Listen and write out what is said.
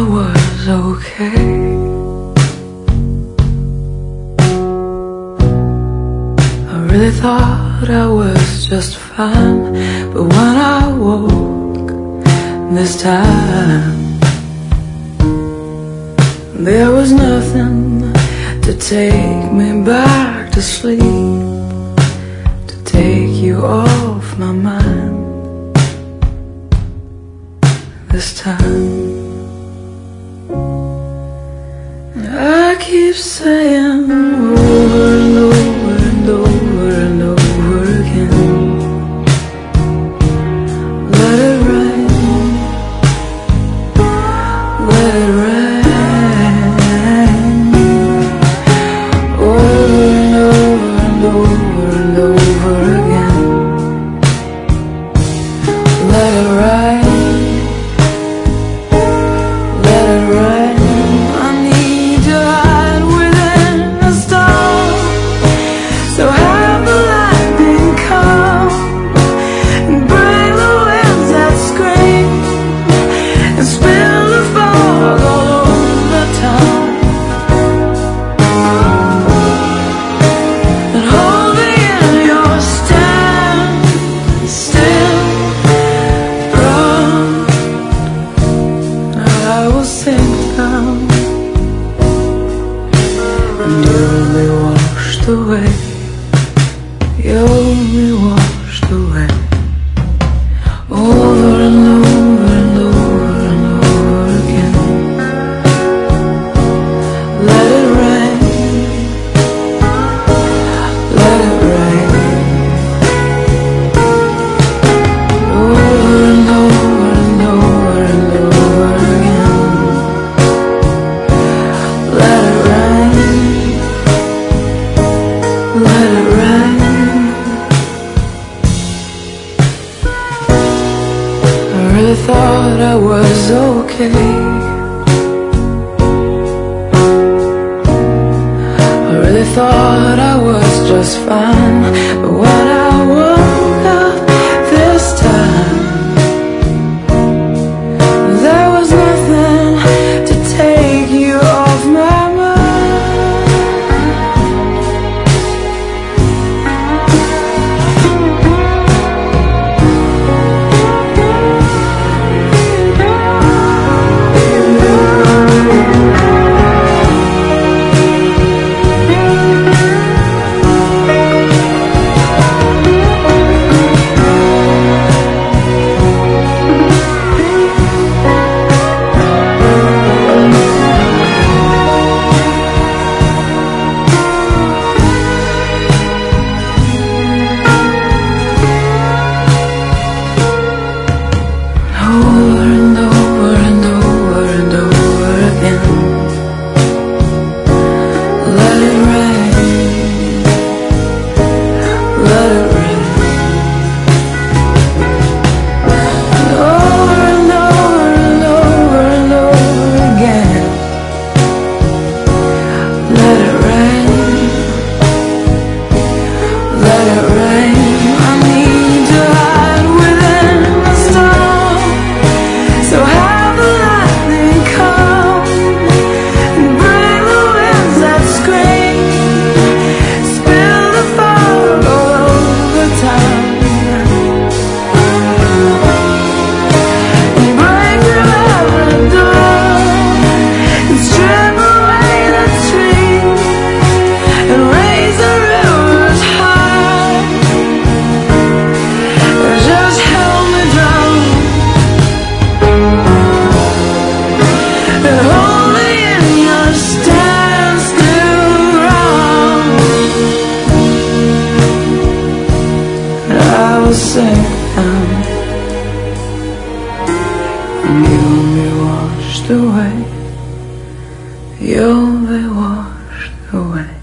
was okay. I really thought I was just fine, but when I woke this time, there was nothing to take me back to sleep, to take you off my mind this time. I keep saying over and over and over and over again, let it rain, let it rain. Over and over and over and over again, let it rain. And you'll be washed away, you'll be washed away. Over and over and over and over again, let it rain, let it rain. Over and over and over and over again, let it rain, let it rain. I really thought I was okay. I really thought I was just fine, but when I woke up this time, there was nothing to take you off my mind. Over and over and over and over again, let it rain, let it rain. Over and over and over and over again, let it rain, let it rain. I need to hide within the storm, so have the lightning come and bring the winds that scream, spill the fog all over town, and break through every door, and strip away the trees, and raise the rivers high, and just help me drown. And hold me in your standstill ground, and I will sing down, and you'll be washed away, you'll be washed away.